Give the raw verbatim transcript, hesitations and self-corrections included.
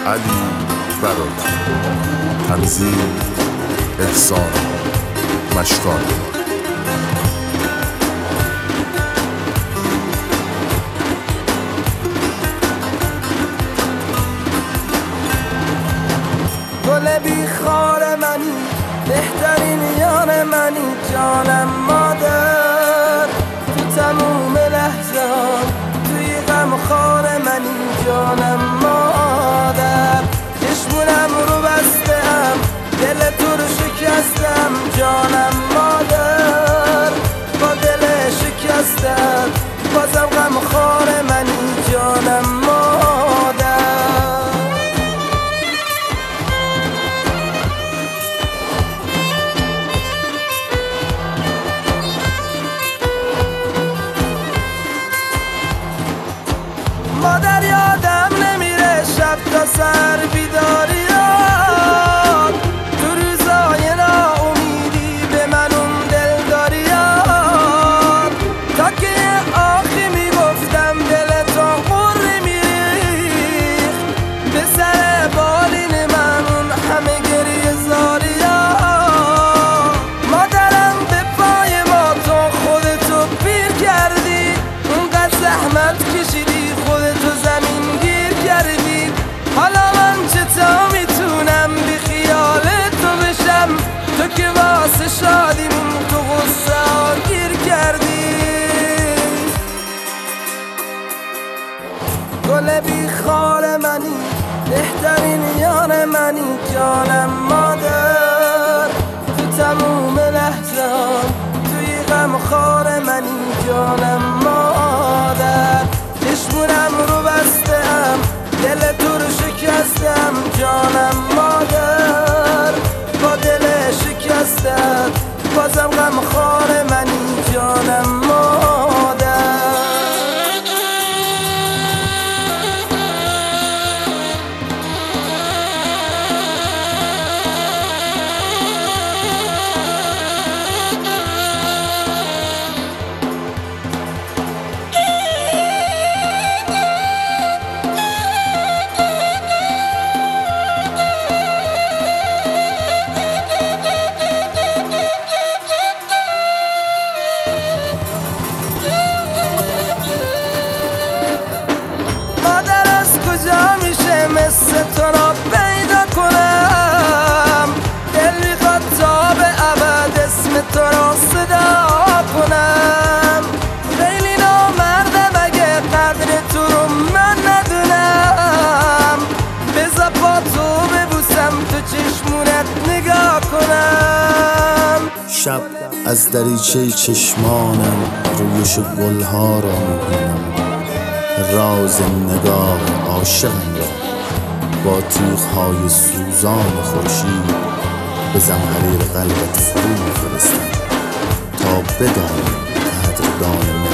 علی برادر، تنظیم احسان مشکان. گل بی خار منی، بهترین یار منی، جانم مادر. تو تموم لحظه ها توی غم خار منی، جانم مادر. چشمونم رو بستم، دل تو رو شکستم، جانم مادر. با دل شکستم بازم غم خار منی، جانم مادر. مادر یادم نمیره شب تا سر بیداریات، تو روزای ناامیدی به من اون دل داریات. تا که یه آخی میگفتم دل تو قره میریخ، به سر بالین من اون همه گریه زاریات. مادرم به پای ما تو خودتو پیر کردی، اونقدر زحمت کشیدی خودتو زمین گیر کردی. حالا من چطور میتونم بی خیال تو بشم، تو که واسه شادیمون تو غصه ها گیر کردی. گل بی خار منی، بهترین یار منی، جانم مادر. تو تموم لحظه ها توی غم خار منی، جانم مادر. چشمونم رو بستم، دل تو رو شکستم، جانم مادر. با دل شکستم بازم غم خار منی، جانم مادر. مثل تو را پیدا کنم، دل میخواد تا به ابد اسم تو را صدا کنم. خیلی نامردم اگه قدر تو رو من ندونم، بذار با تو ببوسم تو چشمونت نگاه کنم. شب از دریچه چشمانم رویش گلها را میبینم، راز نگاه عاشقم را با تیغ‌های سوزان خورشید به زمهریر قلبت فرو می‌فرستم تا بدانی قدردان